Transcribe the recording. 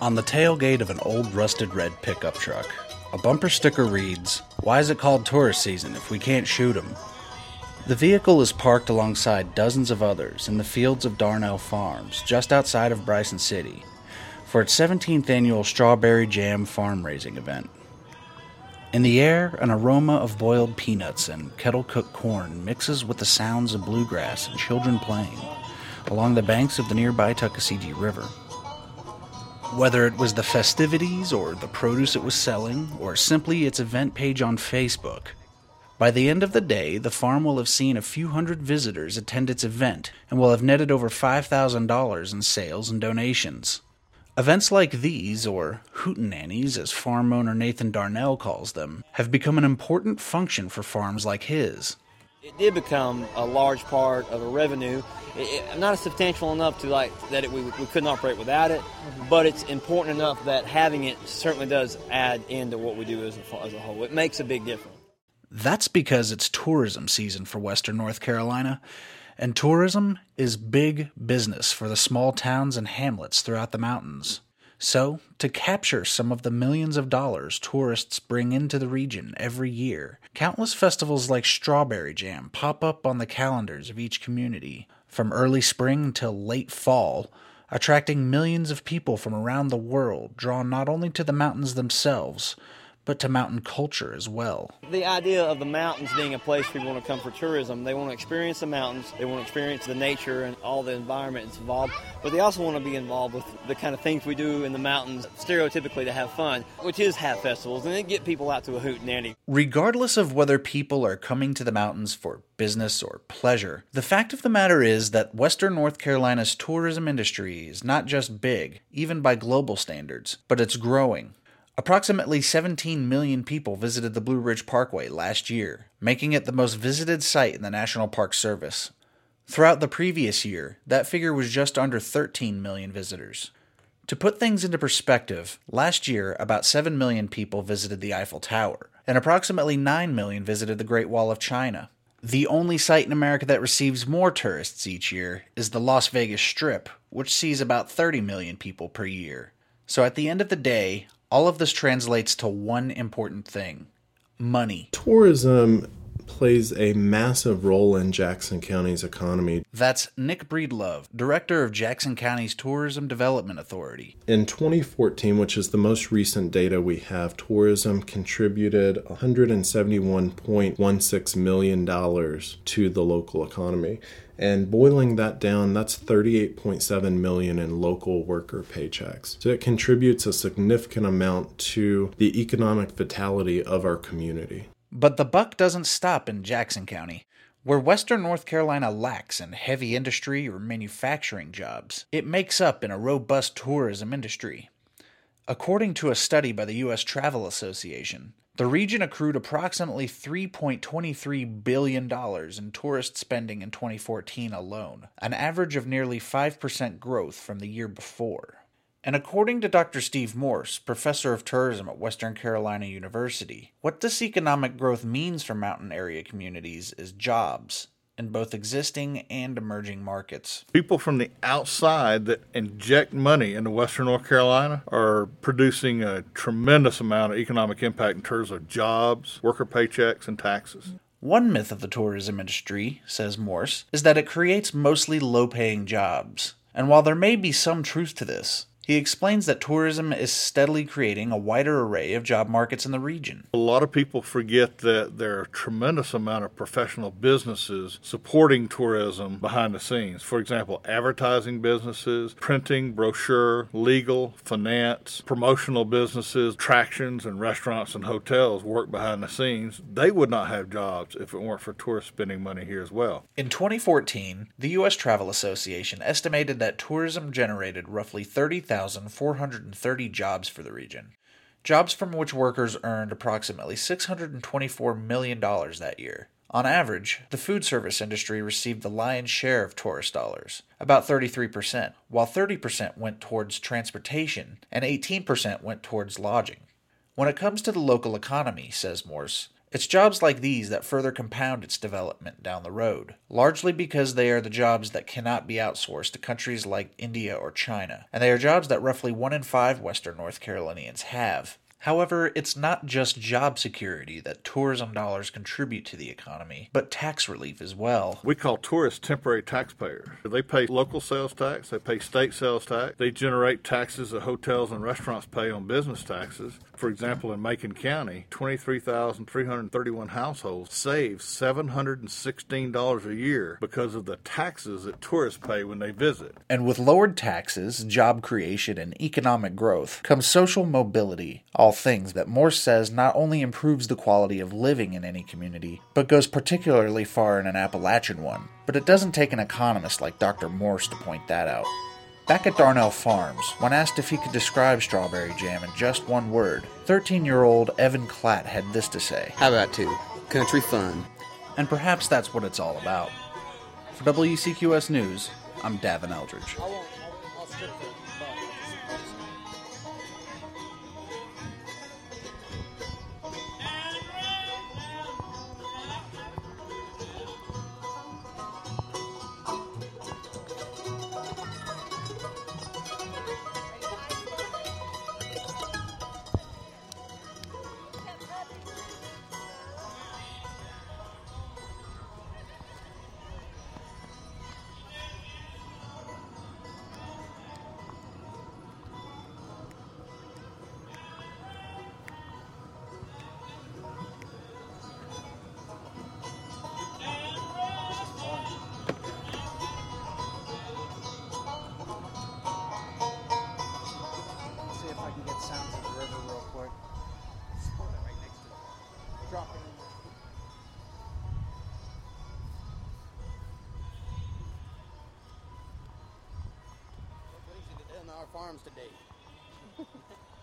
On the tailgate of an old rusted red pickup truck, a bumper sticker reads, "Why is it called tourist season if we can't shoot 'em?" The vehicle is parked alongside dozens of others in the fields of Darnell Farms, just outside of Bryson City, for its 17th annual Strawberry Jam farm raising event. In the air, an aroma of boiled peanuts and kettle-cooked corn mixes with the sounds of bluegrass and children playing along the banks of the nearby Tuckasegee River. Whether it was the festivities or the produce it was selling, or simply its event page on Facebook, by the end of the day, the farm will have seen a few hundred visitors attend its event and will have netted over $5,000 in sales and donations. Events like these, or hootenannies as farm owner Nathan Darnell calls them, have become an important function for farms like his. It did become a large part of the revenue. Not substantial enough to that we couldn't operate without it, but it's important enough that having it certainly does add into what we do as a whole. It makes a big difference. That's because it's tourism season for Western North Carolina, and tourism is big business for the small towns and hamlets throughout the mountains. So, to capture some of the millions of dollars tourists bring into the region every year, countless festivals like Strawberry Jam pop up on the calendars of each community, from early spring till late fall, attracting millions of people from around the world drawn not only to the mountains themselves, but to mountain culture as well. The idea of the mountains being a place people want to come for tourism, they want to experience the mountains, they want to experience the nature and all the environment that's involved, but they also want to be involved with the kind of things we do in the mountains, stereotypically to have fun, which is have festivals, and then get people out to a hootenanny. Regardless of whether people are coming to the mountains for business or pleasure, the fact of the matter is that Western North Carolina's tourism industry is not just big, even by global standards, but it's growing. Approximately 17 million people visited the Blue Ridge Parkway last year, making it the most visited site in the National Park Service. Throughout the previous year, that figure was just under 13 million visitors. To put things into perspective, last year about 7 million people visited the Eiffel Tower, and approximately 9 million visited the Great Wall of China. The only site in America that receives more tourists each year is the Las Vegas Strip, which sees about 30 million people per year. So at the end of the day, all of this translates to one important thing: money. Tourism plays a massive role in Jackson County's economy. That's Nick Breedlove, director of Jackson County's Tourism Development Authority. In 2014, which is the most recent data we have, tourism contributed $171.16 million to the local economy. And boiling that down, that's $38.7 million in local worker paychecks. So it contributes a significant amount to the economic vitality of our community. But the buck doesn't stop in Jackson County. Where Western North Carolina lacks in heavy industry or manufacturing jobs, it makes up in a robust tourism industry. According to a study by the U.S. Travel Association, the region accrued approximately $3.23 billion in tourist spending in 2014 alone, an average of nearly 5% growth from the year before. And according to Dr. Steve Morse, professor of tourism at Western Carolina University, what this economic growth means for mountain area communities is jobs in both existing and emerging markets. People from the outside that inject money into Western North Carolina are producing a tremendous amount of economic impact in terms of jobs, worker paychecks, and taxes. One myth of the tourism industry, says Morse, is that it creates mostly low-paying jobs. And while there may be some truth to this, he explains that tourism is steadily creating a wider array of job markets in the region. A lot of people forget that there are a tremendous amount of professional businesses supporting tourism behind the scenes. For example, advertising businesses, printing, brochure, legal, finance, promotional businesses, attractions and restaurants and hotels work behind the scenes. They would not have jobs if it weren't for tourists spending money here as well. In 2014, the U.S. Travel Association estimated that tourism generated roughly 30,430 jobs for the region, jobs from which workers earned approximately $624 million that year. On average, the food service industry received the lion's share of tourist dollars, about 33%, while 30% went towards transportation and 18% went towards lodging. When it comes to the local economy, says Morse, It's jobs like these that further compound its development down the road, largely because they are the jobs that cannot be outsourced to countries like India or China, and they are jobs that roughly 1 in 5 Western North Carolinians have. However, it's not just job security that tourism dollars contribute to the economy, but tax relief as well. We call tourists temporary taxpayers. They pay local sales tax, they pay state sales tax, they generate taxes that hotels and restaurants pay on business taxes. For example, in Macon County, 23,331 households save $716 a year because of the taxes that tourists pay when they visit. And with lowered taxes, job creation, and economic growth comes social mobility, all things that Morse says not only improves the quality of living in any community, but goes particularly far in an Appalachian one. But it doesn't take an economist like Dr. Morse to point that out. Back at Darnell Farms, when asked if he could describe strawberry jam in just one word, 13-year-old Evan Klatt had this to say. How about two? Country fun. And perhaps that's what it's all about. For WCQS News, I'm Davin Eldridge. I'll stick to see if I can get sounds of the river real quick. Hold it right next to it. Drop it in there. What easy to do on our farms today.